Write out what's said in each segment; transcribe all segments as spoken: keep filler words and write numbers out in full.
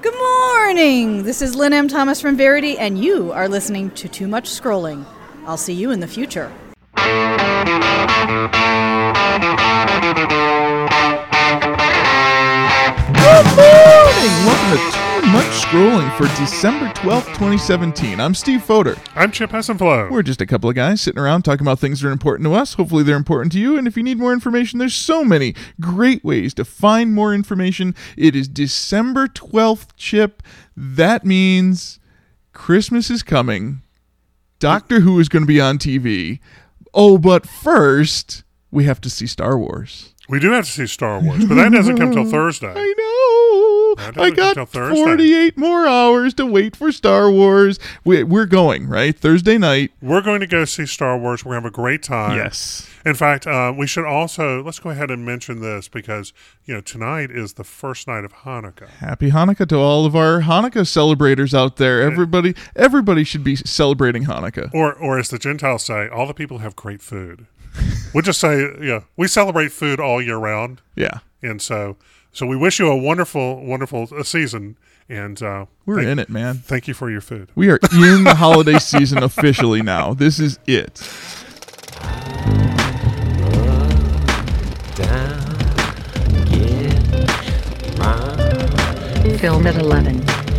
Good morning. This is Lynn M. Thomas from Verity, and you are listening to Too Much Scrolling. I'll see you in the future. Good morning. Welcome to Too Much Scrolling for December twelfth, twenty seventeen. I'm Steve Fodor. I'm Chip Hessenflow. We're just a couple of guys sitting around talking about things that are important to us. Hopefully they're important to you. And if you need more information, there's so many great ways to find more information. It is December twelfth, Chip. That means Christmas is coming. Doctor Who is going to be on T V. Oh, but first, we have to see Star Wars. We do have to see Star Wars, but that doesn't come till Thursday. I know. I got forty-eight more hours to wait for Star Wars. We, we're going, right? Thursday night. We're going to go see Star Wars. We're going to have a great time. Yes. In fact, uh, we should also, let's go ahead and mention this because, you know, tonight is the first night of Hanukkah. Happy Hanukkah to all of our Hanukkah celebrators out there. Everybody everybody should be celebrating Hanukkah. Or, or as the Gentiles say, all the people have great food. We'll just say, yeah, we celebrate food all year round. Yeah. And so so we wish you a wonderful, wonderful uh, season. And uh, we're thank, in it, man. Thank you for your food. We are in the holiday season officially now. This is it. Film at eleven.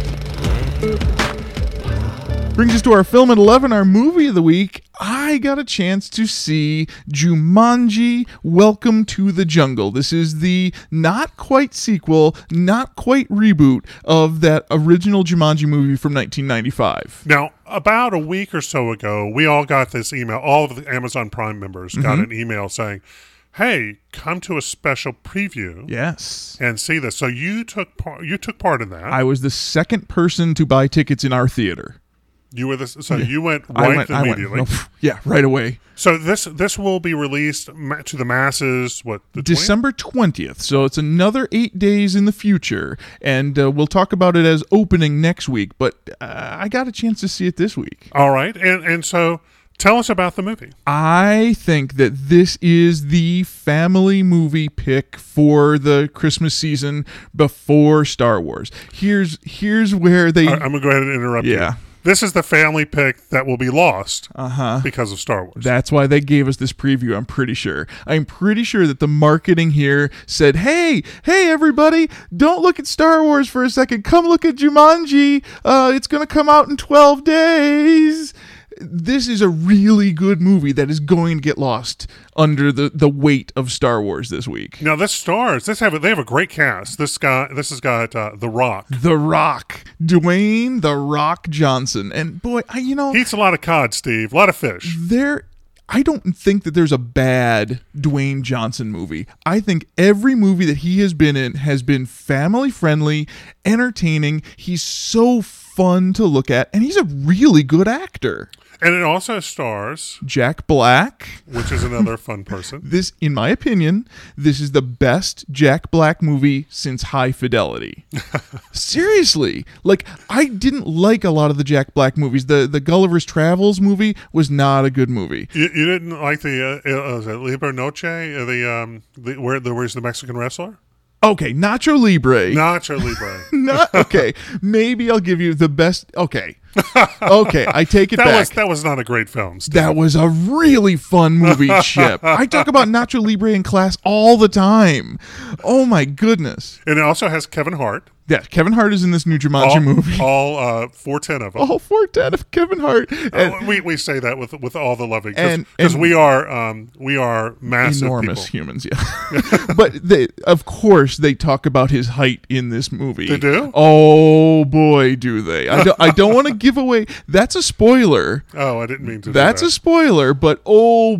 Brings us to our film at eleven, our movie of the week. I got a chance to see Jumanji, Welcome to the Jungle. This is the not quite sequel, not quite reboot of that original Jumanji movie from nineteen ninety-five. Now, about a week or so ago, we all got this email. All of the Amazon Prime members got Mm-hmm. an email saying, hey, come to a special preview. Yes. And see this. So you took part, you took part in that. I was the second person to buy tickets in our theater. You were the, so you went I right went, I immediately. went, no, yeah, right away. So this this will be released ma- to the masses, what, the December twentieth, so it's another eight days in the future, and uh, we'll talk about it as opening next week, but uh, I got a chance to see it this week. All right, and, and so tell us about the movie. I think that this is the family movie pick for the Christmas season before Star Wars. Here's here's where they... I, I'm going to go ahead and interrupt you. Yeah. This is the family pick that will be lost uh-huh. because of Star Wars. That's why they gave us this preview, I'm pretty sure. I'm pretty sure that the marketing here said, hey, hey, everybody, don't look at Star Wars for a second. Come look at Jumanji. Uh, it's going to come out in twelve days. This is a really good movie that is going to get lost under the, the weight of Star Wars this week. Now, this stars. This have a, they have a great cast. This guy. This has got uh, The Rock. The Rock, Dwayne The Rock Johnson, and boy, I, you know, He eats a lot of cod, Steve. A lot of fish. there. I don't think that there's a bad Dwayne Johnson movie. I think every movie that he has been in has been family friendly, entertaining. He's so fun to look at, and he's a really good actor. And it also stars, Jack Black. which is another fun person. This, in my opinion, this is the best Jack Black movie since High Fidelity. Seriously. Like, I didn't like a lot of the Jack Black movies. The the Gulliver's Travels movie was not a good movie. You, you didn't like the uh, uh, was it Libre Noche, uh, the um, the, where the where's the Mexican wrestler? Okay, Nacho Libre. Nacho Libre. Not okay. Maybe I'll give you the best. Okay, okay. I take it that back. was that was not a great film. Steve. That was a really fun movie, Chip. I talk about Nacho Libre in class all the time. Oh my goodness. And it also has Kevin Hart. Yeah, Kevin Hart is in this new Jumanji all, movie. All uh, four ten of them. All four ten of Kevin Hart. And Uh, we we say that with with all the loving And- because and- we are um, we are massive enormous people. humans, yeah. But they, of course, they talk about his height in this movie. They do? Oh boy, do they! I don't, I don't want to give away. That's a spoiler. Oh, I didn't mean to. That's do a spoiler, but oh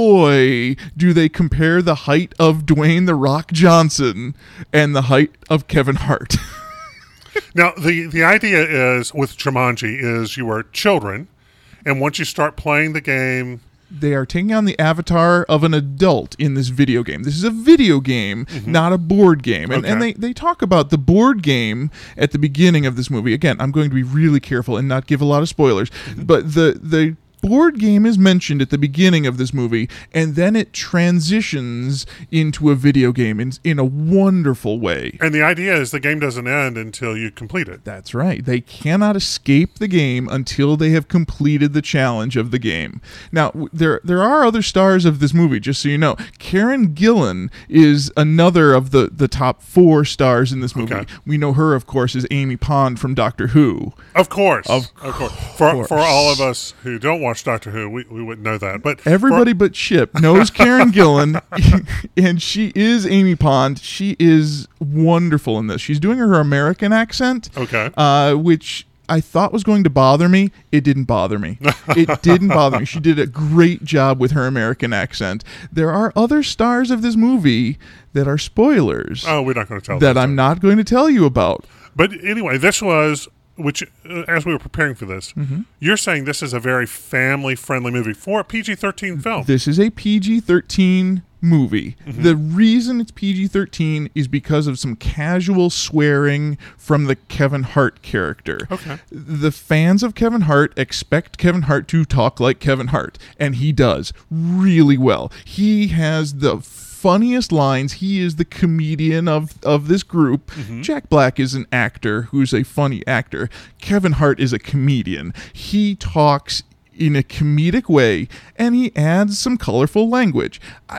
boy, do they compare the height of Dwayne The Rock Johnson and the height of Kevin Hart. Now, the, the idea is with Jumanji is you are children, and once you start playing the game, They are taking on the avatar of an adult in this video game. This is a video game, mm-hmm. not a board game. And, okay. and they, they talk about the board game at the beginning of this movie. Again, I'm going to be really careful and not give a lot of spoilers. Mm-hmm. But the the board game is mentioned at the beginning of this movie, and then it transitions into a video game in, in a wonderful way. And the idea is the game doesn't end until you complete it. That's right. They cannot escape the game until they have completed the challenge of the game. Now, w- there there are other stars of this movie, just so you know. Karen Gillan is another of the, the top four stars in this movie. Okay. We know her, of course, as Amy Pond from Doctor Who. Of course. Of Of course. For, course. for all of us who don't watch Doctor Who, we, we wouldn't know that. But Everybody for, but Chip knows Karen Gillan, and she is Amy Pond. She is wonderful in this. She's doing her American accent, Okay. uh, which I thought was going to bother me. It didn't bother me. It didn't bother me. She did a great job with her American accent. There are other stars of this movie that are spoilers Oh, we're not going to tell that them. I'm not going to tell you about. But anyway, this was, which uh, as we were preparing for this, Mm-hmm. you're saying this is a very family-friendly movie for a P G thirteen film. This is a P G thirteen movie. Mm-hmm. The reason it's P G thirteen is because of some casual swearing from the Kevin Hart character. Okay. The fans of Kevin Hart expect Kevin Hart to talk like Kevin Hart, and he does really well. He has the funniest lines. He is the comedian of, of this group. Mm-hmm. Jack Black is an actor who's a funny actor. Kevin Hart is a comedian. He talks in a comedic way, and he adds some colorful language. I,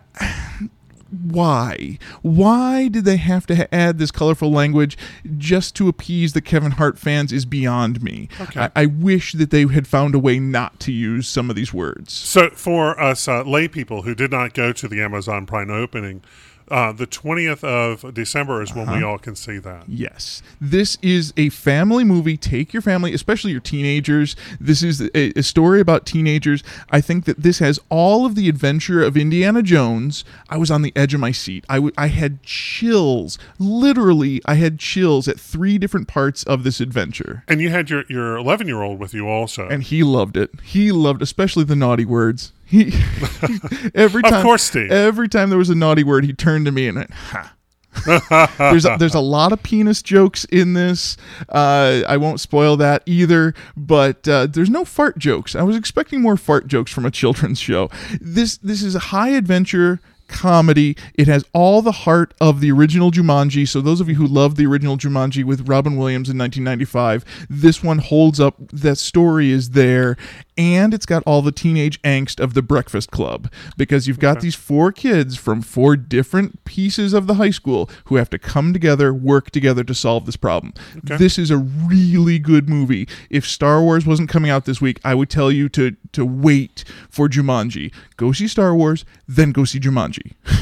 why? Why did they have to ha- add this colorful language just to appease the Kevin Hart fans is beyond me. Okay. I, I wish that they had found a way not to use some of these words. So for us uh, lay people who did not go to the Amazon Prime opening, uh, the twentieth of December is when Uh-huh. we all can see that. Yes. This is a family movie. Take your family, especially your teenagers. This is a, a story about teenagers. I think that this has all of the adventure of Indiana Jones. I was on the edge of my seat. I, w- I had chills. Literally, I had chills at three different parts of this adventure. And you had your your eleven-year-old with you also. And he loved it. He loved especially the naughty words. He every Of time course, Steve. every time there was a naughty word, he turned to me and went, ha. there's a, there's a lot of penis jokes in this. Uh, I won't spoil that either, but uh, there's no fart jokes. I was expecting more fart jokes from a children's show. This this is a high adventure comedy. It has all the heart of the original Jumanji. So those of you who love the original Jumanji with Robin Williams in nineteen ninety-five, this one holds up. That story is there, and it's got all the teenage angst of The Breakfast Club, because you've got Okay. these four kids from four different pieces of the high school who have to come together, work together to solve this problem. Okay. This is a really good movie. If Star Wars wasn't coming out this week, I would tell you to to wait for Jumanji. Go see Star Wars, then go see Jumanji.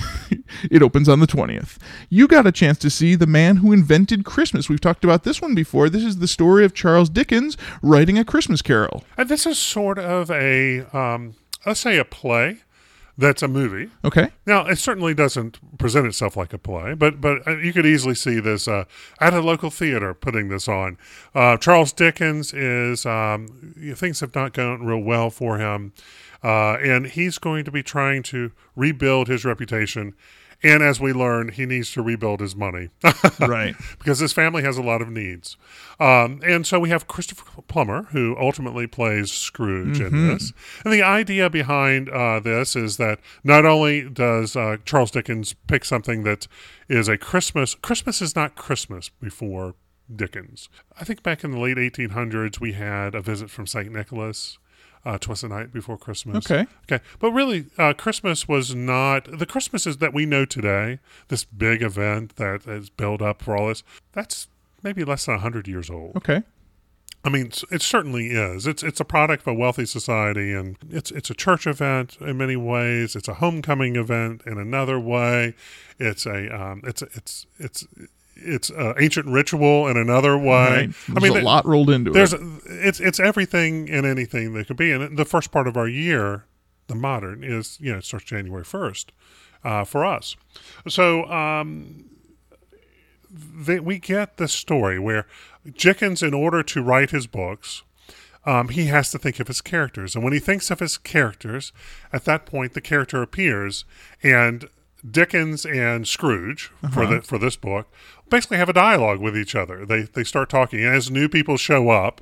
It opens on the twentieth. You got a chance to see The Man Who Invented Christmas. We've talked about this one before. This is the story of Charles Dickens writing A Christmas Carol. And this is sort of a, um, let's say a play that's a movie. Okay? Now, it certainly doesn't present itself like a play, but but uh, you could easily see this uh, at a local theater putting this on. Uh, Charles Dickens is, um, things have not gone real well for him, uh, and he's going to be trying to rebuild his reputation. And as we learn, he needs to rebuild his money. Right. Because his family has a lot of needs. Um, and so we have Christopher Plummer, who ultimately plays Scrooge Mm-hmm. in this. And the idea behind uh, this is that not only does uh, Charles Dickens pick something that is a Christmas, Christmas is not Christmas before Dickens. I think back in the late eighteen hundreds, we had A Visit from Saint Nicholas. Uh, Twas the Night Before Christmas. Okay. Okay. But really, uh, Christmas was not the Christmases that we know today, this big event that is built up for all this, that's maybe less than one hundred years old. Okay. I mean, it certainly is. It's it's a product of a wealthy society, and it's it's a church event in many ways. It's a homecoming event in another way. It's a um, it's it's it's it's uh, ancient ritual in another way. Right. I There's mean, a th- lot rolled into there's it. it's it's everything and anything that could be. And the first part of our year, the modern, is you know it starts January first uh, for us. So um, they, we get this story where Dickens, in order to write his books, um, he has to think of his characters, and when he thinks of his characters, at that point the character appears, and Dickens and Scrooge uh-huh. for the for this book basically have a dialogue with each other. They they start talking, and as new people show up,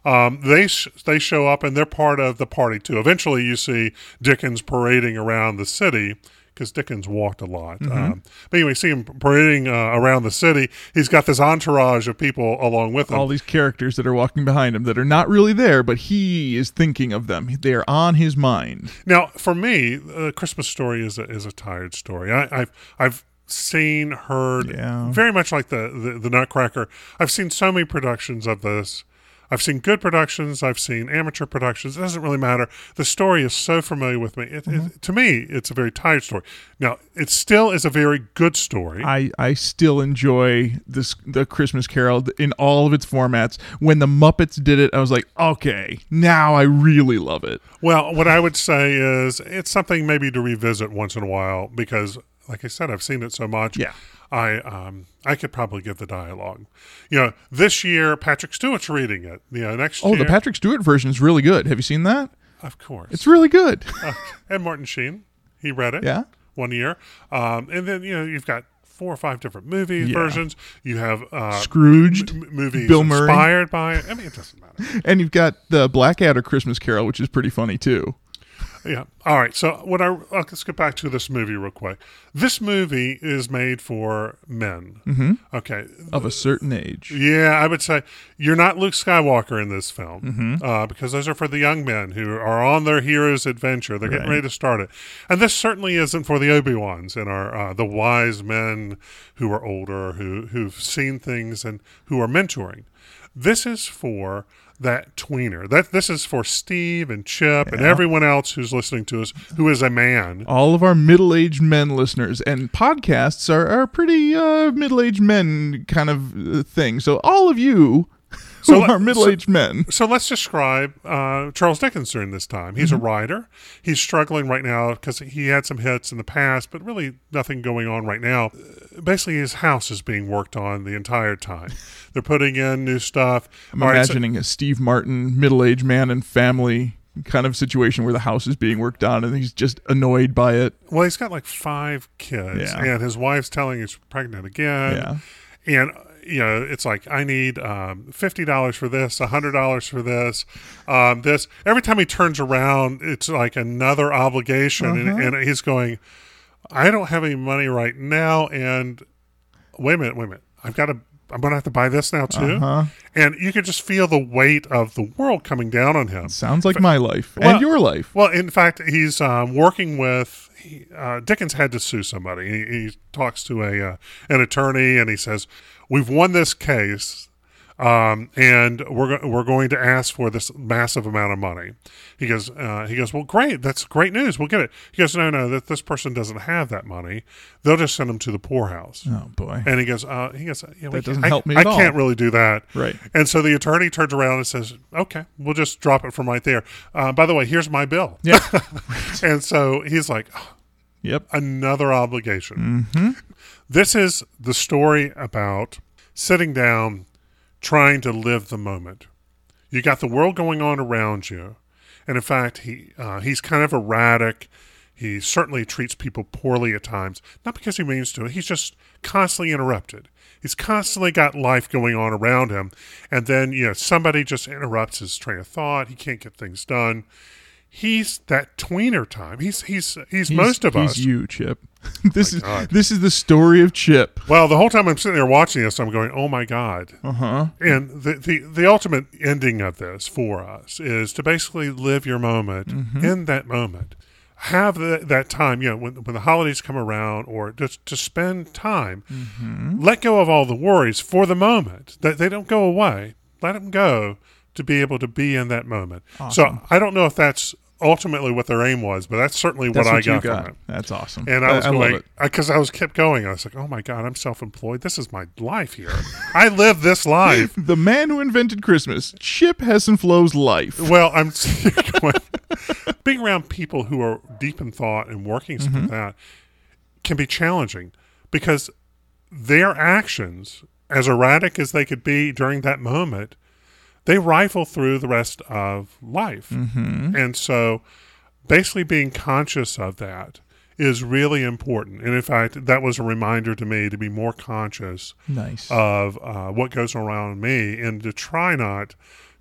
Um, they sh- they show up and they're part of the party too. Eventually, you see Dickens parading around the city because Dickens walked a lot. Mm-hmm. Um, but anyway, you see him parading uh, around the city. He's got this entourage of people along with him. All these characters that are walking behind him that are not really there, but he is thinking of them. They are on his mind. Now, for me, A Christmas Story is a, is a tired story. I, I've I've seen, heard, Yeah. very much like the, the the Nutcracker. I've seen so many productions of this. I've seen good productions. I've seen amateur productions. It doesn't really matter. The story is so familiar with me. It, Mm-hmm. it, to me, it's a very tired story. Now, it still is a very good story. I, I still enjoy this the Christmas Carol in all of its formats. When the Muppets did it, I was like, okay, now I really love it. Well, what I would say is it's something maybe to revisit once in a while because, like I said, I've seen it so much. Yeah. I um I could probably give the dialogue. You know, this year Patrick Stewart's reading it. You know, next Oh, year, the Patrick Stewart version is really good. Have you seen that? of course, It's really good. uh, and Martin Sheen, he read it. Yeah. one year, um, and then you know you've got four or five different movie Yeah. versions. You have uh, Scrooged, m- movies Bill Murray. inspired by it. I mean, it doesn't matter. And you've got the Blackadder Christmas Carol, which is pretty funny too. Yeah. All right. So what I uh, let's get back to this movie real quick. This movie is made for men. Mm-hmm. Okay. Of a certain age. Yeah, I would say you're not Luke Skywalker in this film Mm-hmm. uh, because those are for the young men who are on their hero's adventure. They're getting Right. ready to start it, and this certainly isn't for the Obi-Wans and are uh, the wise men who are older, who who've seen things and who are mentoring. This is for that tweener. That this is for Steve and Chip and Yeah. everyone else who's listening to us who is a man. All of our middle-aged men listeners, and podcasts are, are pretty uh, middle-aged men kind of uh, thing. So all of you who So let- are middle-aged men. So let's describe uh, Charles Dickens during this time. He's Mm-hmm. a writer. He's struggling right now because he had some hits in the past, but really nothing going on right now. Uh, Basically, his house is being worked on the entire time. They're putting in new stuff. I'm All right, so- imagining a Steve Martin, middle-aged man and family kind of situation where the house is being worked on and he's just annoyed by it. well, he's got like five kids, Yeah. and his wife's telling he's pregnant again. Yeah. And you know, it's like I need um, fifty dollars for this, a hundred dollars for this, um, this. Every time he turns around, it's like another obligation, Uh-huh. and, and he's going, "I don't have any money right now." And wait a minute, wait a minute, I've got to. I'm going to have to buy this now too. Uh-huh. And you could just feel the weight of the world coming down on him. Sounds like my life Well- and your life. Well, in fact, he's um, working with he, uh, Dickens had to sue somebody. He, he talks to a uh, an attorney and he says, "We've won this case, um, and we're go- we're going to ask for this massive amount of money." He goes, uh, he goes, "Well, great, that's great news. We'll get it." He goes, "No, no, that this person doesn't have that money. They'll just send him to the poorhouse." Oh boy. And he goes, uh, he goes, yeah, we That can't- doesn't I, help me I at all." can't really do that. Right. And so the attorney turns around and says, "Okay, we'll just drop it from right there. Uh, by the way, here's my bill." Yeah. And so he's like, "Oh, Yep. another obligation." Mm-hmm. This is the story about sitting down, trying to live the moment. You got the world going on around you. And in fact, he uh, he's kind of erratic. He certainly treats people poorly at times, not because he means to. He's just constantly interrupted. He's constantly got life going on around him. And then, you know, somebody just interrupts his train of thought. He can't get things done. He's that tweener time. He's he's he's, He's- most of he's us. you, Chip. this is God. this is the story of Chip. Well, the whole time I'm sitting there watching this, I'm going, "Oh my God!" Uh huh. And the, the the ultimate ending of this for us is to basically live your moment Mm-hmm. in that moment. Have the, that time, you know, when when the holidays come around, or just to spend time. Mm-hmm. Let go of all the worries for the moment. That they don't go away. Let them go to be able to be in that moment. Awesome. So I don't know if that's ultimately what their aim was, but that's certainly That's what, what, I you got, got. from it. That's awesome. And I was love going, it. because I, I was kept going. I was like, "Oh my God, I'm self-employed. This is my life here. I live this life." The man who invented Christmas, Chip Hessenflow's life. Well, I'm going, being around people who are deep in thought and working stuff like that can be challenging because their actions, as erratic as they could be during that moment, they rifle through the rest of life. Mm-hmm. And so basically being conscious of that is really important. And in fact, that was a reminder to me to be more conscious Nice. of uh, what goes on around me and to try not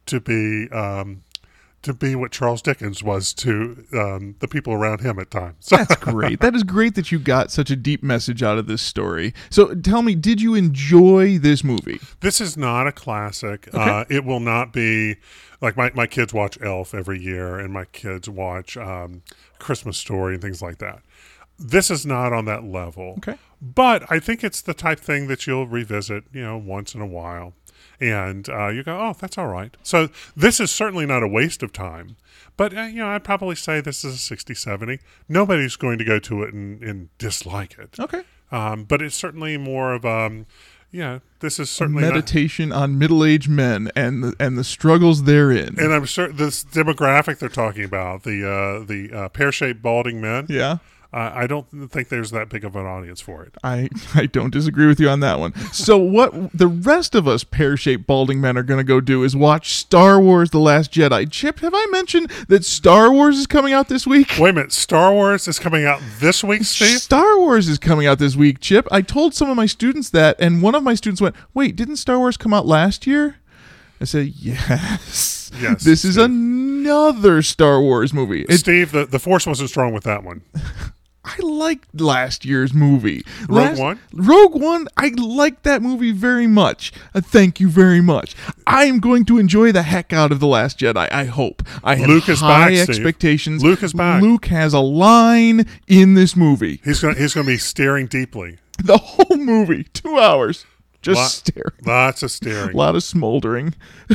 to be um, to be what Charles Dickens was to um, the people around him at times. That's great. That is great that you got such a deep message out of this story. So tell me, did you enjoy this movie? This is not a classic. Okay. Uh, it will not be like my, my kids watch Elf every year, and my kids watch um, Christmas Story and things like that. This is not on that level. Okay. But I think it's the type thing that you'll revisit, you know, once in a while. And uh, you go, oh, that's all right. So this is certainly not a waste of time. But, uh, you know, I'd probably say this is a sixty, seventy. Nobody's going to go to it and, and dislike it. Okay. Um, but it's certainly more of, um, yeah, this is certainly meditation not, on middle-aged men and the, and the struggles therein. And I'm sure this demographic they're talking about, the, uh, the uh, pear-shaped balding men. Yeah. Uh, I don't think there's that big of an audience for it. I, I don't disagree with you on that one. So what the rest of us pear-shaped balding men are going to go do is watch Star Wars The Last Jedi. Chip, have I mentioned that Star Wars is coming out this week? Wait a minute. Star Wars is coming out this week, Steve? Star Wars is coming out this week, Chip. I told some of my students that, and one of my students went, wait, didn't Star Wars come out last year? I said, yes. Yes. This is Steve. another Star Wars movie. It, Steve, the, the Force wasn't strong with that one. I liked last year's movie. Rogue last, One? Rogue One, I liked that movie very much. Uh, thank you very much. I am going to enjoy the heck out of The Last Jedi, I hope. I have Luke is high back, expectations. Steve. Luke is back. Luke has a line in this movie. He's going he's going to be staring deeply. The whole movie, two hours, just Lot, staring. Lots of staring. A lot of smoldering.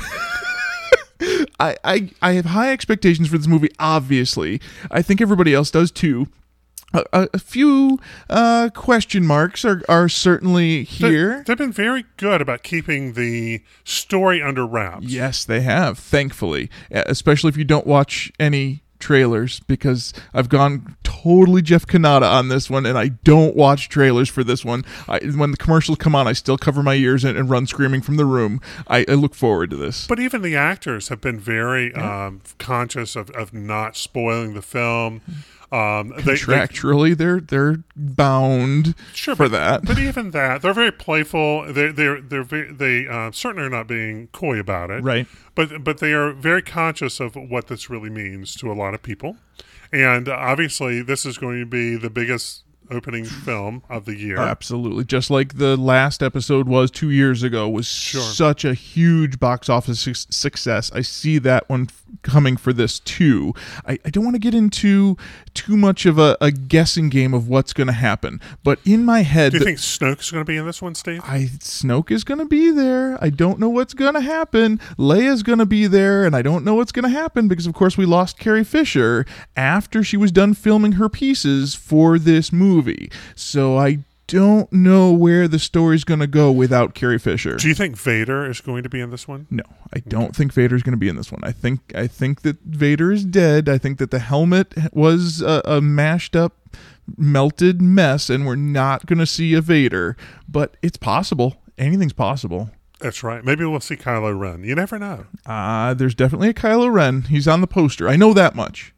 I, I, I have high expectations for this movie, obviously. I think everybody else does too. A, a few uh, question marks are, are certainly here. They, they've been very good about keeping the story under wraps. Yes, they have, thankfully. Especially if you don't watch any trailers, because I've gone totally Jeff Kanata on this one, and I don't watch trailers for this one. I, when the commercials come on, I still cover my ears and, and run screaming from the room. I, I look forward to this. But even the actors have been very yeah. um, conscious of, of not spoiling the film. Um, Contractually, they, they, they're they're bound sure, for but, that. But even that, they're very playful. They're they're they're very, they uh, certainly are not being coy about it, right? But but they are very conscious of what this really means to a lot of people, and obviously, this is going to be the biggest opening film of the year. Absolutely. Just like the last episode was two years ago, was sure. such a huge box office su- success. I see that one f- coming for this too. I, I don't want to get into too much of a, a guessing game of what's going to happen, but in my head... Do you think Snoke's going to be in this one, Steve? I Snoke is going to be there. I don't know what's going to happen. Leia's going to be there, and I don't know what's going to happen because, of course, we lost Carrie Fisher after she was done filming her pieces for this movie. Movie. So I don't know where the story's going to go without Carrie Fisher. Do you think Vader is going to be in this one? No, I don't think Vader's going to be in this one. I think I think that Vader is dead. I think that the helmet was a, a mashed up, melted mess, and we're not going to see a Vader. But it's possible. Anything's possible. That's right. Maybe we'll see Kylo Ren. You never know. Uh, there's definitely a Kylo Ren. He's on the poster. I know that much.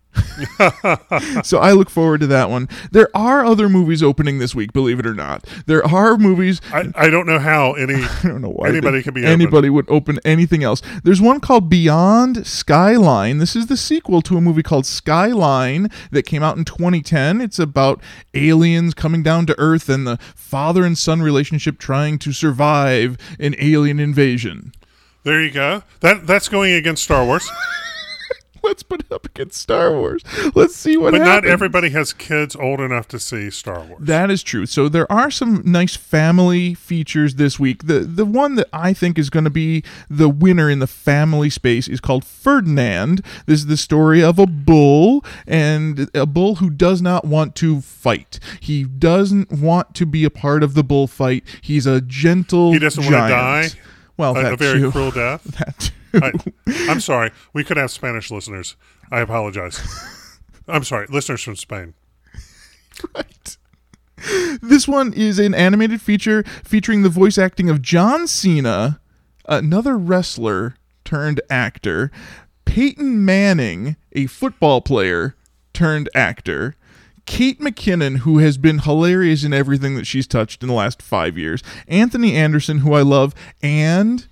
So I look forward to that one. There are other movies opening this week, believe it or not. There are movies. I, I don't know how any I don't know why anybody could be anybody open. would open anything else. There's one called Beyond Skyline. This is the sequel to a movie called Skyline that came out in twenty ten. It's about aliens coming down to Earth and the father and son relationship trying to survive an alien invasion. There you go. That that's going against Star Wars. Let's put it up against Star Wars. Let's see what but happens. But not everybody has kids old enough to see Star Wars. That is true. So there are some nice family features this week. The the one that I think is going to be the winner in the family space is called Ferdinand. This is the story of a bull, and a bull who does not want to fight. He doesn't want to be a part of the bullfight. He's a gentle He doesn't giant. want to die? Well, a, that a very too. cruel death? That too. I, I'm sorry. We could have Spanish listeners. I apologize. I'm sorry. Listeners from Spain. Right. This one is an animated feature featuring the voice acting of John Cena, another wrestler turned actor, Peyton Manning, a football player turned actor, Kate McKinnon, who has been hilarious in everything that she's touched in the last five years, Anthony Anderson, who I love, and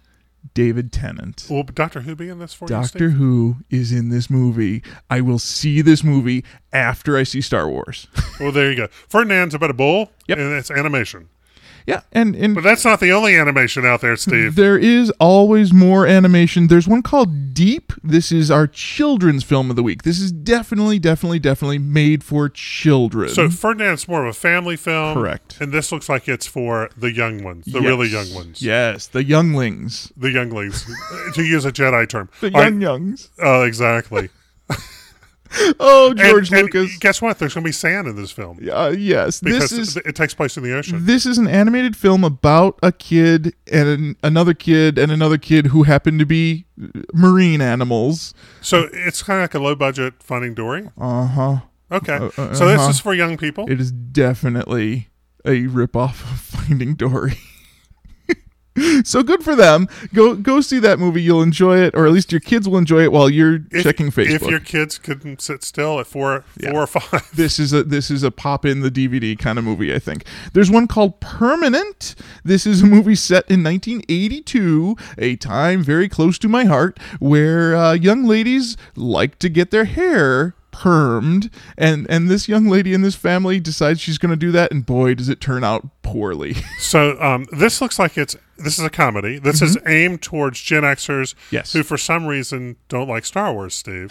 David Tennant. Will Doctor Who be in this for you, Doctor Steve? Who is in this movie. I will see this movie after I see Star Wars. Well, there you go. Ferdinand's about a bull, Yep. and it's animation. Yeah, and, and But that's not the only animation out there, Steve. there is always more animation. There's one called Deep. This is our children's film of the week. This is definitely, definitely, definitely made for children. So Ferdinand's more of a family film. Correct. And this looks like it's for the young ones, the Yes. really young ones. Yes, the younglings. The younglings, to use a Jedi term. The All right. young youngs. Oh, exactly. Oh, George and, Lucas. And guess what? There's going to be sand in this film. Uh, yes, Because this is it takes place in the ocean. this is an animated film about a kid and an, another kid and another kid who happen to be marine animals. So it's kind of like a low-budget Finding Dory? Uh huh. Okay. Uh, uh, so this uh-huh. is for young people? It is definitely a ripoff of Finding Dory. So good for them. Go go see that movie. You'll enjoy it, or at least your kids will enjoy it while you're if, checking Facebook. If your kids couldn't sit still at four, Yeah. four or five. This is a this is a pop in the D V D kind of movie, I think. There's one called Permanent. This is a movie set in nineteen eighty-two, a time very close to my heart, where uh, young ladies like to get their hair permed, and and this young lady in this family decides she's going to do that, and boy, does it turn out poorly. So um, this looks like it's this is a comedy. This is aimed towards Gen Xers Yes. who, for some reason, don't like Star Wars. Steve,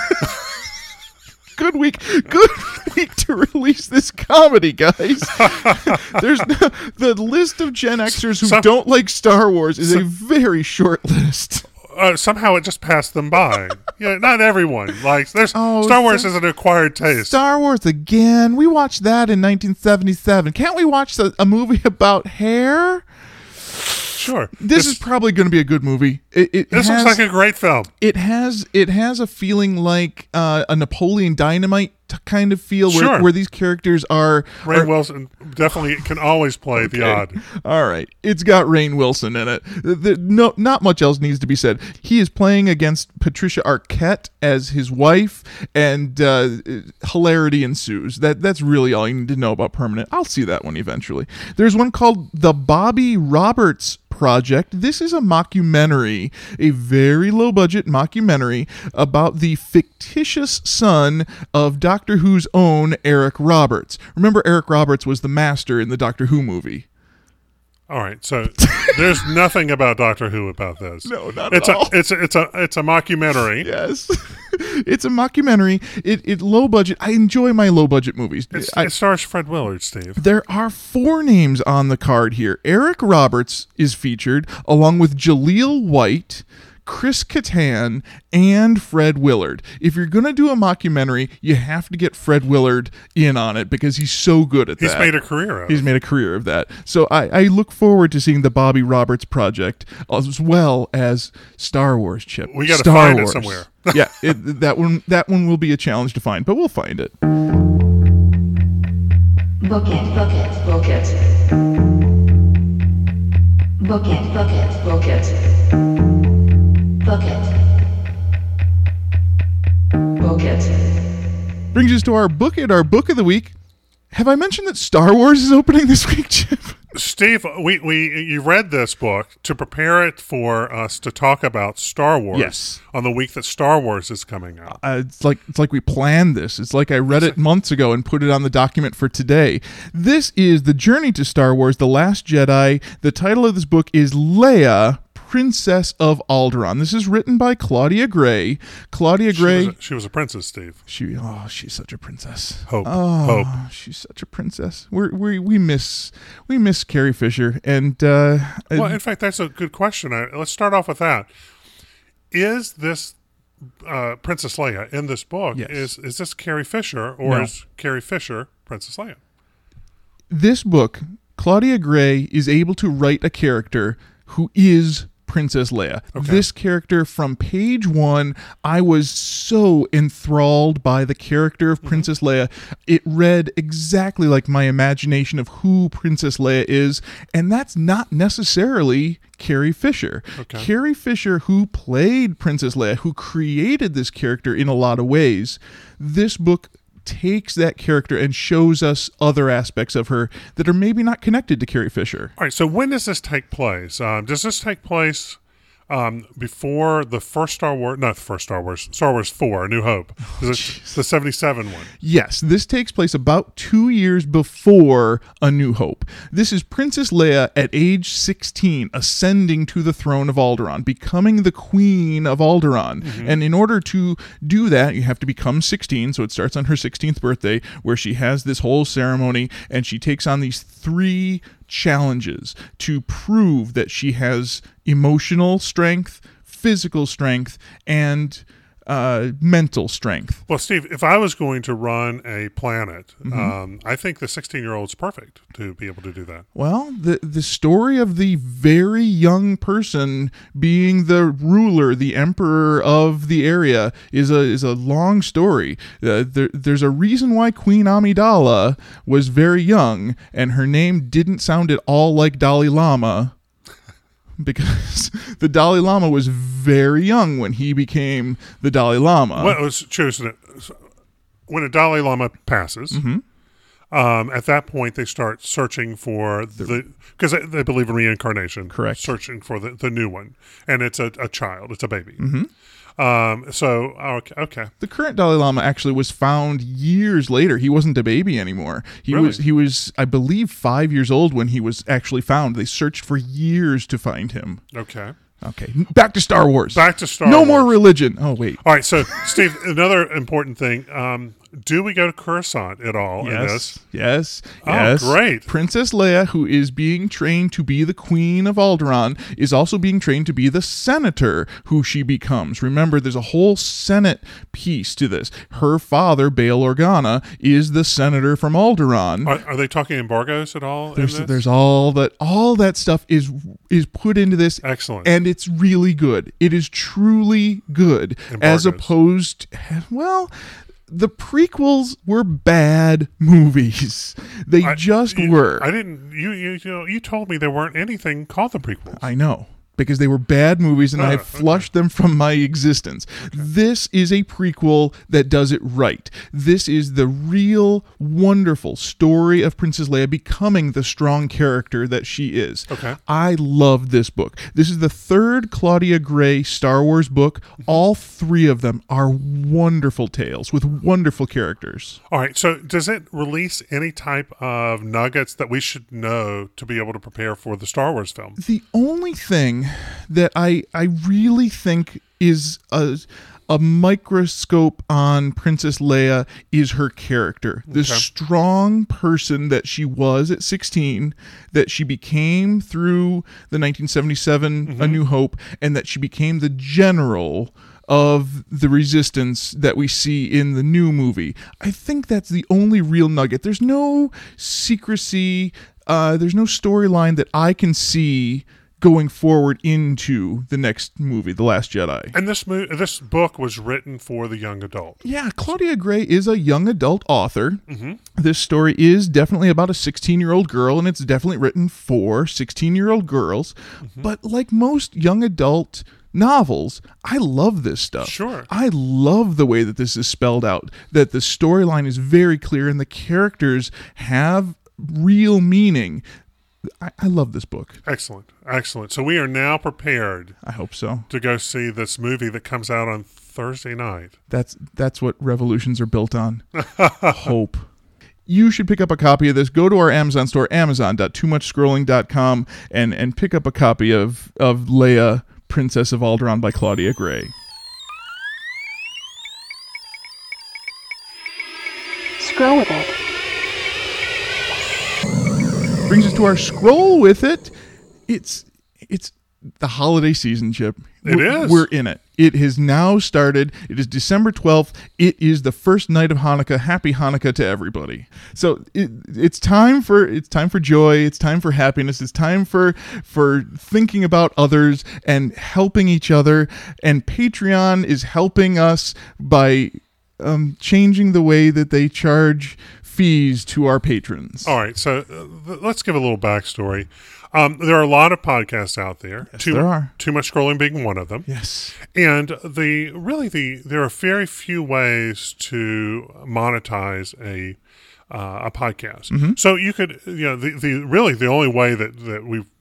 Good week, good week to release this comedy, guys. There's no, the list of Gen Xers who Some- don't like Star Wars is a very short list. uh, somehow it just passed them by. Yeah, not everyone likes. There's Oh, Star Wars so- is an acquired taste. Star Wars again. We watched that in nineteen seventy-seven. Can't we watch a, a movie about hair? Sure, This is probably going to be a good movie. It, it this has, looks like a great film. it has it has a feeling like uh, a Napoleon Dynamite t- kind of feel, where, Sure. where these characters are. Ray are- Wilson definitely can always play the Okay. odd. All right, it's got Rainn Wilson in it. The- the- no, not much else needs to be said. He is playing against Patricia Arquette as his wife, and uh, hilarity ensues. That that's really all you need to know about Permanent. I'll see that one eventually. There's one called The Bobby Roberts Project. This is a mockumentary, a very low budget mockumentary about the fictitious son of Doctor Who's own Eric Roberts. Remember, Eric Roberts was the master in the Doctor Who movie. All right, so there's nothing about Doctor Who about this. No, not it's at a, all. It's a, it's a it's a mockumentary. Yes. It's a mockumentary. It it low budget. I enjoy my low budget movies. It's, I- it stars Fred Willard, Steve. There are four names on the card here. Eric Roberts is featured, along with Jaleel White, Chris Kattan, and Fred Willard. If you're going to do a mockumentary, you have to get Fred Willard in on it because he's so good at He's that. made a career of He's it. made a career of that. So I, I look forward to seeing the Bobby Roberts project as well as Star Wars, Chip. We gotta Star find it Wars. somewhere. Yeah, it, that one that one will be a challenge to find, but we'll find it. Book it, book it, book it. Book it, book it, book it. Book it. Book it. Brings us to our book it, our book of the week. Have I mentioned that Star Wars is opening this week, Chip? Steve, we, we you read this book to prepare it for us to talk about Star Wars. Yes. On the week that Star Wars is coming out. Uh, it's like it's like we planned this. It's like I read it months ago and put it on the document for today. This is The Journey to Star Wars: The Last Jedi. The title of this book is Leia, Princess of Alderaan. This is written by Claudia Gray. Claudia She Gray. was, a, she was a princess, Steve. She oh, she's such a princess. Hope. Oh, Hope. she's such a princess. We're, we we miss we miss Carrie Fisher, and uh, Well, in fact, that's a good question. I, let's start off with that. Is this uh, Princess Leia in this book? Yes. Is is this Carrie Fisher or No. is Carrie Fisher Princess Leia? this book, Claudia Gray is able to write a character who is Princess Leia. Okay. This character, from page one, I was so enthralled by the character of Princess Leia. It read exactly like my imagination of who Princess Leia is, and that's not necessarily Carrie Fisher. Okay. Carrie Fisher, who played Princess Leia, who created this character in a lot of ways, this book takes that character and shows us other aspects of her that are maybe not connected to Carrie Fisher. All right. So when does this take place? Um, does this take place um, before the first Star Wars, not the first Star Wars, Star Wars four, A New Hope. Oh, It's the seventy-seven one. Yes, this takes place about two years before A New Hope. This is Princess Leia at age sixteen, ascending to the throne of Alderaan, becoming the queen of Alderaan. Mm-hmm. And in order to do that, you have to become sixteen, so it starts on her sixteenth birthday, where she has this whole ceremony, and she takes on these three challenges to prove that she has emotional strength, physical strength, and uh, mental strength. Well, Steve, if I was going to run a planet, Mm-hmm. um, I think the sixteen-year-old's perfect to be able to do that. Well, the the story of the very young person being the ruler, the emperor of the area, is a is a long story. Uh, there, there's a reason why Queen Amidala was very young, and her name didn't sound at all like Dalai Lama. Because the Dalai Lama was very young when he became the Dalai Lama. Well, it was chosen when a Dalai Lama passes. Mm-hmm. Um, at that point, they start searching for the because they, they believe in reincarnation. Correct. Searching for the, the new one, and it's a, a child. It's a baby. Mm-hmm. Um, so okay, okay. The current Dalai Lama actually was found years later. He wasn't a baby anymore. He Really? was he was I believe five years old when he was actually found. They searched for years to find him. Okay. Okay, back to Star Wars. Back to Star no Wars. more religion. Oh wait. All right, so Steve, another important thing. Um, do we go to Coruscant at all in Yes, this? yes, Oh, yes. great. Princess Leia, who is being trained to be the Queen of Alderaan, is also being trained to be the senator who she becomes. Remember, there's a whole Senate piece to this. Her father, Bail Organa, is the senator from Alderaan. Are, are they talking embargoes at all? There's in this? there's all that all that stuff is is put into this. Excellent. And it's really good. It is truly good. As Embargoes. opposed, well, the prequels were bad movies. They I- just you- were. I didn't. You you you know you told me there weren't anything called the prequels. I know. Because they were bad movies and Oh, I have flushed them from my existence. This is a prequel that does it right. This is the real, wonderful story of Princess Leia becoming the strong character that she is. Okay. I love this book. This is the third Claudia Gray Star Wars book. All three of them are wonderful tales with wonderful characters. All right. So, does it release any type of nuggets that we should know to be able to prepare for the Star Wars film? The only thing that I I really think is a a microscope on Princess Leia is her character. The Okay. strong person that she was at sixteen, that she became through the nineteen seventy-seven A New Hope, and that she became the general of the resistance that we see in the new movie. I think that's the only real nugget. There's no secrecy, uh, there's no storyline that I can see going forward into the next movie, The Last Jedi. And this mo- this book was written for the young adult. Yeah, Claudia Gray is a young adult author. Mm-hmm. This story is definitely about a sixteen-year-old girl, and it's definitely written for sixteen-year-old girls. Mm-hmm. But like most young adult novels, I love this stuff. Sure. I love the way that this is spelled out, that the storyline is very clear and the characters have real meaning. I, I love this book. Excellent, excellent. So we are now prepared I hope so. to go see this movie that comes out on Thursday night. That's that's what revolutions are built on. Hope. You should pick up a copy of this. Go to our Amazon store, amazon dot too much scrolling dot com, and, and pick up a copy of, of Leia, Princess of Alderaan by Claudia Gray. Scroll with it. Brings us to our scroll with it. It's it's the holiday season, Chip. It we're, is. We're in it. It has now started. It is December twelfth. It is the first night of Hanukkah. Happy Hanukkah to everybody. So it, it's time for it's time for joy. It's time for happiness. It's time for for thinking about others and helping each other. And Patreon is helping us by um, changing the way that they charge fees to our patrons. All right, so uh, let's give a little backstory. Um, there are a lot of podcasts out there. Yes, too, there are. Too Much Scrolling being one of them. Yes. And the really the there are very few ways to monetize a uh, a podcast. Mm-hmm. So you could you know the, the really the only way that, that we've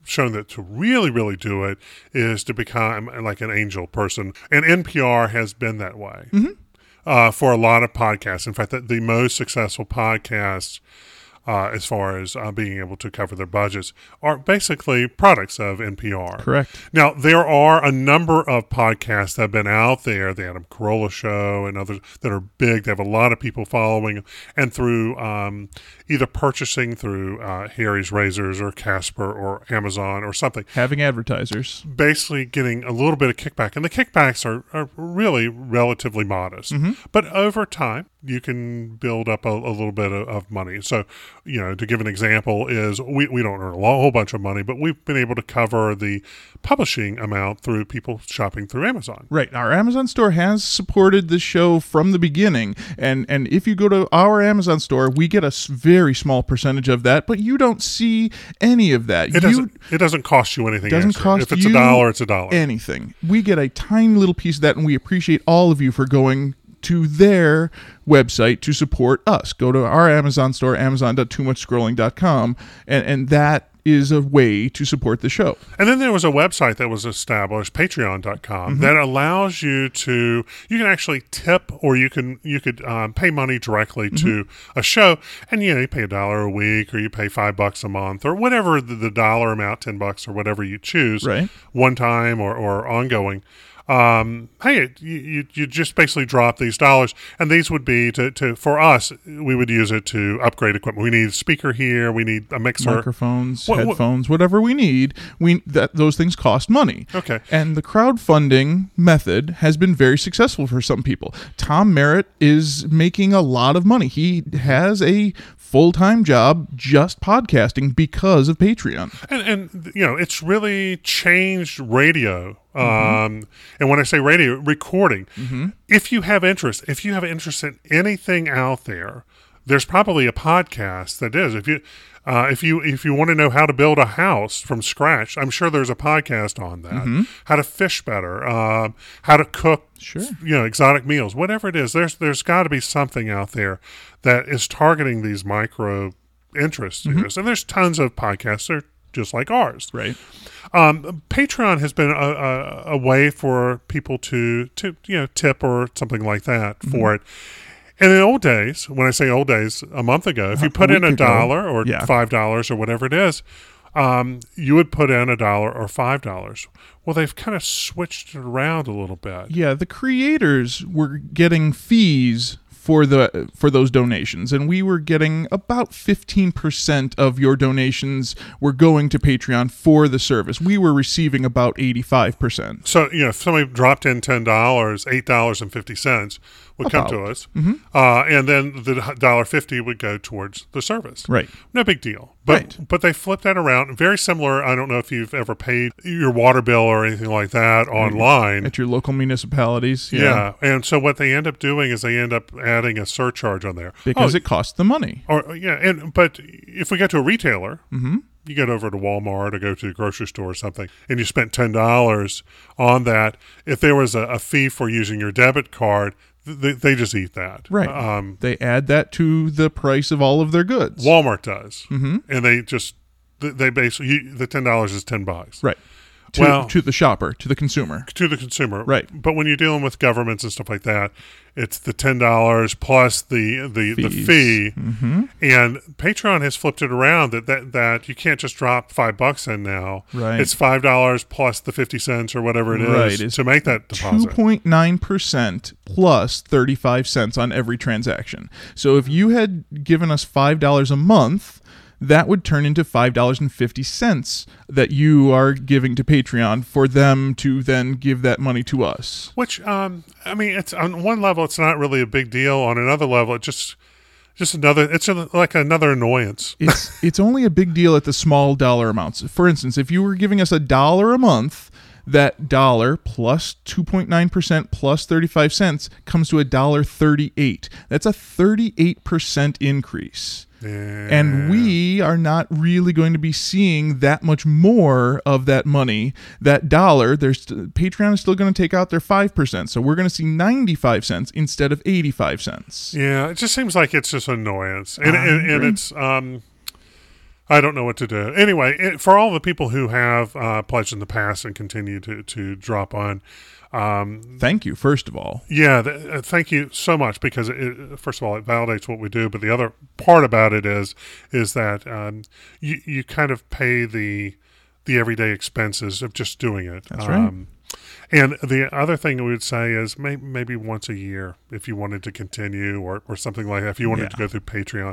shown that to really, really do it is to become like an angel person. And N P R has been that way Mm-hmm. uh, for a lot of podcasts. In fact, the, the most successful podcasts Uh, as far as uh, being able to cover their budgets, are basically products of N P R. Correct. Now, there are a number of podcasts that have been out there, the Adam Carolla Show and others that are big. They have a lot of people following, and through um, either purchasing through uh, Harry's Razors or Casper or Amazon or something, Having advertisers. basically getting a little bit of kickback. And the kickbacks are, are really relatively modest. But over time, you can build up a, a little bit of, of money. So, you know, to give an example is we, we don't earn a lo- whole bunch of money, but we've been able to cover the publishing amount through people shopping through Amazon. Right. Our Amazon store has supported the show from the beginning. And, and if you go to our Amazon store, we get a s- very small percentage of that, but you don't see any of that. It you, doesn't, it doesn't cost you anything doesn't extra. cost If it's you a dollar, it's a dollar. anything. We get a tiny little piece of that, and we appreciate all of you for going to their website to support us. Go to our Amazon store, amazon dot too much scrolling dot com, and, and that is a way to support the show. And then there was a website that was established, patreon dot com, Mm-hmm. that allows you to, you can actually tip, or you can, you could um, pay money directly to Mm-hmm. a show, and you know, you pay a dollar a week, or you pay five bucks a month, or whatever the, the dollar amount, ten bucks or whatever you choose, Right. one time or, or ongoing. Um, hey, it, you, you you just basically drop these dollars, and these would be to, to for us, we would use it to upgrade equipment. We need a speaker here, we need a mixer. Microphones, What- what- headphones, whatever we need, we that those things cost money. Okay. And the crowdfunding method has been very successful for some people. Tom Merritt is making a lot of money. He has a full-time job just podcasting because of Patreon. And, and you know, it's really changed radio. Um, Mm-hmm. and when I say radio, recording. If you have interest, if you have interest in anything out there, there's probably a podcast that is. If you uh, if you if you want to know how to build a house from scratch, I'm sure there's a podcast on that. Mm-hmm. How to fish better, um, how to cook, Sure. you know, exotic meals, whatever it is. There's there's got to be something out there that is targeting these micro interests. Mm-hmm. And there's tons of podcasts that are just like ours. Right. Um, Patreon has been a, a, a way for people to, to you know tip or something like that Mm-hmm. for it. And in old days, when I say old days, a month ago, if you A put in week a ago. dollar or Yeah. five dollars or whatever it is, um, you would put in a dollar or five dollars. Well, they've kind of switched it around a little bit. Yeah, the creators were getting fees for the for those donations, and we were getting about fifteen percent of your donations were going to Patreon for the service. We were receiving about eighty-five percent. So, you know, if somebody dropped in ten dollars, eight dollars and fifty cents would come to About. us. Uh, and then the one dollar fifty would go towards the service. Right. No big deal. But Right. but they flipped that around. Very similar. I don't know if you've ever paid your water bill or anything like that online. At your local municipalities. Yeah. And so what they end up doing is they end up adding a surcharge on there. Because Oh, it costs the money. or yeah, and but if we get to a retailer, you get over to Walmart or go to the grocery store or something, and you spent ten dollars on that. If there was a, a fee for using your debit card, th- they, they just eat that. Right. Um, They add that to the price of all of their goods. Walmart does, mm-hmm. and they just th- they basically you, the ten dollars is ten bucks. Right. To, Well- to the shopper, to the consumer. To the consumer, Right. But when you're dealing with governments and stuff like that, it's the ten dollars plus the the, the Fees. fee. Mm-hmm. And Patreon has flipped it around that, that that you can't just drop five bucks in now. Right. It's five dollars plus the fifty cents or whatever it is Right. It's to make that two deposit. point nine percent plus thirty-five cents on every transaction. So if you had given us five dollars a month, that would turn into five dollars and fifty cents that you are giving to Patreon for them to then give that money to us. Which um, I mean, it's on one level, it's not really a big deal. On another level, it just just another. It's a, like another annoyance. It's it's only a big deal at the small dollar amounts. For instance, if you were giving us a dollar a month, that dollar plus two point nine percent plus thirty-five cents comes to a dollar thirty-eight. That's a thirty-eight percent increase. And we are not really going to be seeing that much more of that money, that dollar. There's Patreon is still going to take out their five percent. So we're going to see ninety-five cents instead of eighty-five cents. Yeah, it just seems like it's just annoyance, and I and, and agree. it's um, I don't know what to do. Anyway, it, for all the people who have uh, pledged in the past and continue to, to drop on, um, Thank you, first of all. yeah, th- uh, thank you so much, because it, first of all, it validates what we do. But the other part about it is is that um, you you kind of pay the the everyday expenses of just doing it. That's right. Um, and the other thing we would say is may, maybe once a year, if you wanted to continue, or, or something like that, if you wanted Yeah. to go through Patreon.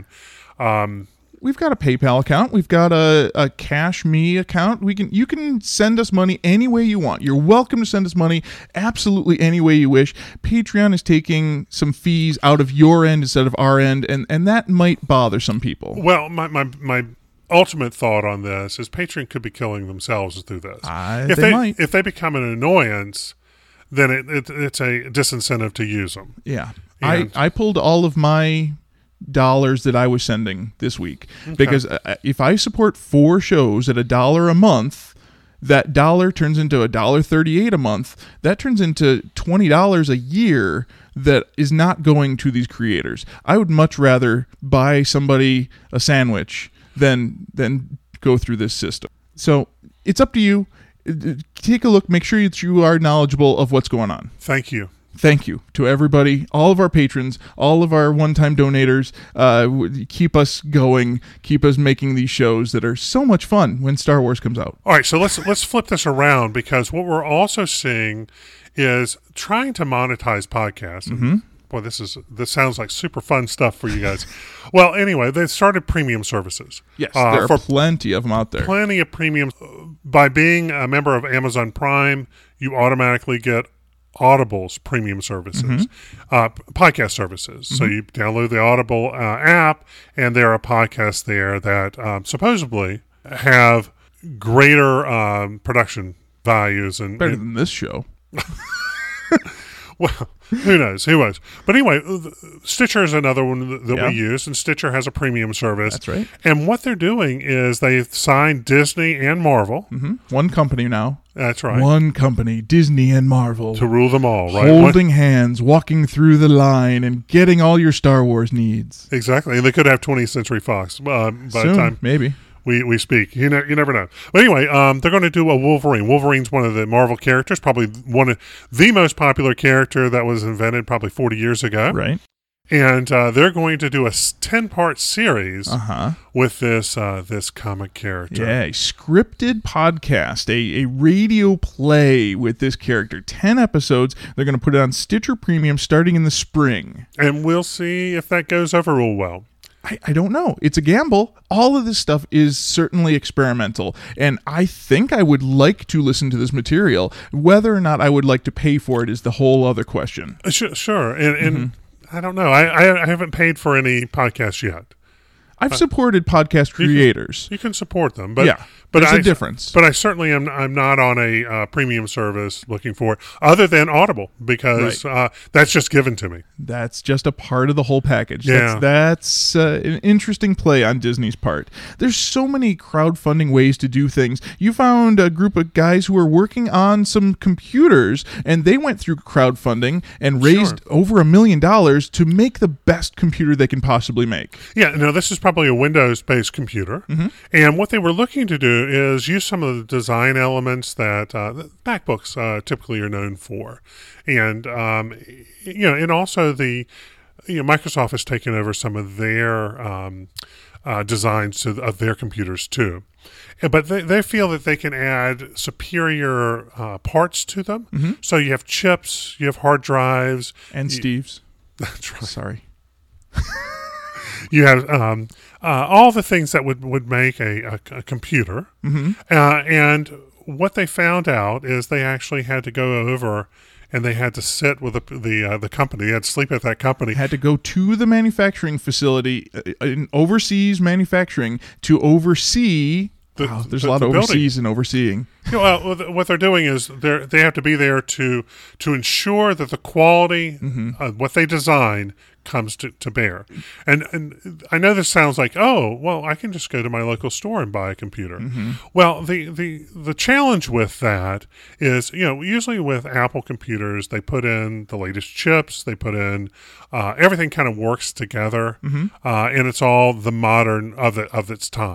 Um, We've got a PayPal account. We've got a, a Cash Me account. We can you can send us money any way you want. You're welcome to send us money absolutely any way you wish. Patreon is taking some fees out of your end instead of our end, and, and that might bother some people. well, my, my my ultimate thought on this is Patreon could be killing themselves through this. Uh, if they might. if they become an annoyance, then it, it it's a disincentive to use them. Yeah. I, And- I pulled all of my dollars that I was sending this week because uh, if I support four shows at a dollar a month, that dollar turns into a dollar thirty-eight a month. That turns into twenty dollars a year that is not going to these creators. I would much rather buy somebody a sandwich than than go through this system. So it's up to you. Uh, Take a look. Make sure that you are knowledgeable of what's going on. Thank you. Thank you to everybody, all of our patrons, all of our one-time donators. Uh, w- keep us going, keep us making these shows that are so much fun when Star Wars comes out. All right, so let's let's flip this around, because what we're also seeing is trying to monetize podcasts. Mm-hmm. Boy, this is this sounds like super fun stuff for you guys. Well, anyway, they started premium services. Yes, Uh, there are for plenty of them out there. plenty of premium. By being a member of Amazon Prime, you automatically get Audible's premium services, Mm-hmm. uh, podcast services. So you download the Audible uh, app, and there are podcasts there that um, supposedly have greater um, production values and, Better and than this show. well, who knows? Who knows? But anyway, th- Stitcher is another one that that Yeah. we use, and Stitcher has a premium service. That's right. And what they're doing is they've signed Disney and Marvel. hmm One company now. That's right. One company, Disney and Marvel. To rule them all, right? One- Holding hands, walking through the line, and getting all your Star Wars needs. exactly. And they could have twentieth Century Fox uh, by Soon, the time maybe. we, we speak. You know, you never know. But anyway, um, they're going to do a Wolverine. Wolverine's one of the Marvel characters, probably one of the most popular character that was invented probably forty years ago. Right? And uh, they're going to do a ten-part series Uh-huh. with this uh, this comic character. Yeah, a scripted podcast, a, a radio play with this character. Ten episodes. They're going to put it on Stitcher Premium starting in the spring. And we'll see if that goes over real well. I, I don't know. It's a gamble. All of this stuff is certainly experimental, and I think I would like to listen to this material. Whether or not I would like to pay for it is the whole other question. Uh, Sure, sure. And, and Mm-hmm. I don't know. I, I I haven't paid for any podcasts yet. I've supported podcast creators. You can support them, but Yeah, but there's I, a difference. But I certainly am. I'm not on a uh, premium service looking for it, other than Audible, because uh, that's just given to me. That's just a part of the whole package. Yeah. That's, that's uh, an interesting play on Disney's part. There's so many crowdfunding ways to do things. You found a group of guys who were working on some computers, and they went through crowdfunding and raised over a million dollars to make the best computer they can possibly make. Yeah, no, this is probably a Windows-based computer, Mm-hmm. and what they were looking to do is use some of the design elements that uh, that MacBooks uh, typically are known for, and um, you know, and also the you know Microsoft has taken over some of their um, uh, designs to, of their computers too. And- But they, they feel that they can add superior uh, parts to them. Mm-hmm. So you have chips, you have hard drives, And you- Steve's. That's right. Sorry. You have um, uh, all the things that would, would make a, a, a computer. Mm-hmm. Uh, and what they found out is they actually had to go over and they had to sit with the the, uh, the company. They had to sleep at that company. Had to go to the manufacturing facility uh, in overseas manufacturing to oversee. The- wow, there's the- a lot the of building. overseas and overseeing. You know, uh, what- what they're doing is they they have to be there to to ensure that the quality Mm-hmm. of what they design comes to, to bear. And and I know this sounds like, oh, well, I can just go to my local store and buy a computer. Mm-hmm. Well, the, the the challenge with that is, you know, usually with Apple computers, they put in the latest chips, they put in uh, everything kind of works together, Mm-hmm. uh, and it's all the modern of it of its time.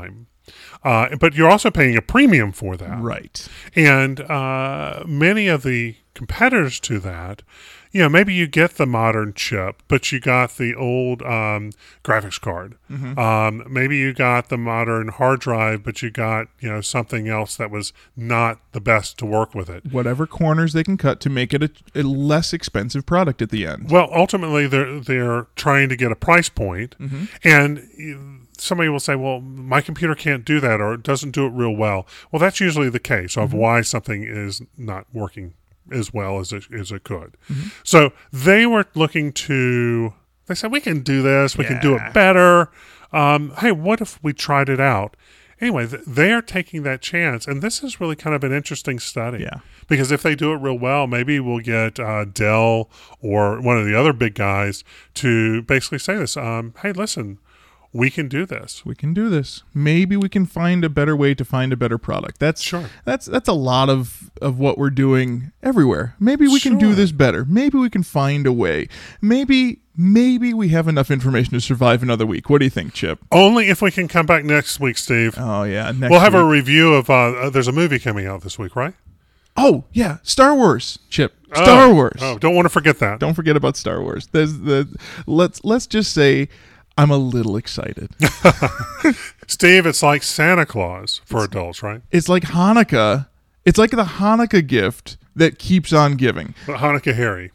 Uh, but you're also paying a premium for that. Right. And uh, many of the competitors to that, you know, maybe you get the modern chip, but you got the old um, graphics card. Mm-hmm. Um, maybe you got the modern hard drive, but you got, you know, something else that was not the best to work with it. Whatever corners they can cut to make it a, a less expensive product at the end. Well, ultimately, they're they're trying to get a price point, Mm-hmm. and you, somebody will say, well, my computer can't do that, or it doesn't do it real well. Well, that's usually the case of Mm-hmm. why something is not working as well as it, as it could. Mm-hmm. So they were looking to, they said, we can do this, we can do Yeah. it better. Um, hey, what if we tried it out? Anyway, th- they are taking that chance, and this is really kind of an interesting study. Yeah. Because if they do it real well, maybe we'll get uh, Dell or one of the other big guys to basically say this, um, hey, listen, we can do this. We can do this. Maybe we can find a better way to find a better product. That's Sure. That's that's a lot of, of what we're doing everywhere. Maybe we can do Sure. this better. Maybe we can find a way. Maybe maybe we have enough information to survive another week. What do you think, Chip? Only if we can come back next week, Steve. Oh yeah, next we'll have a week. review of, uh, uh, there's a movie coming out this week, right? Oh yeah, Star Wars, Chip. Star Oh. Wars. Oh, don't want to forget that. Don't forget about Star Wars. There's the let's let's just say I'm a little excited. Steve, it's like Santa Claus for adults, right? It's like Hanukkah. It's like the Hanukkah gift that keeps on giving. But Hanukkah Harry.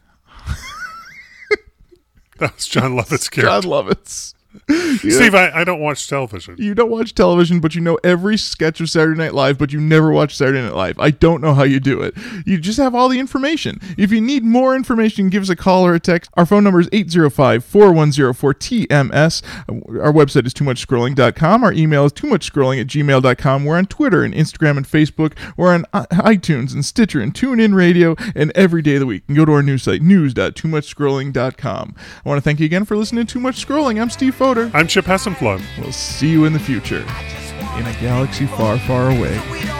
That was John Lovett's John character. Lovitz. Steve, I, I don't watch television. You don't watch television, but you know every sketch of Saturday Night Live, but you never watch Saturday Night Live. I don't know how you do it. You just have all the information. If you need more information, give us a call or a text. Our phone number is eight zero five, four one zero four, T M S. Our website is too much scrolling dot com. Our email is too much scrolling at gmail dot com. We're on Twitter and Instagram and Facebook. We're on iTunes and Stitcher and TuneIn Radio and every day of the week. And go to our news site, news dot too much scrolling dot com. I want to thank you again for listening to Too Much Scrolling. I'm Steve Foder. I'm Chip Hassenflood. We'll see you in the future, in a galaxy far, far away. We don't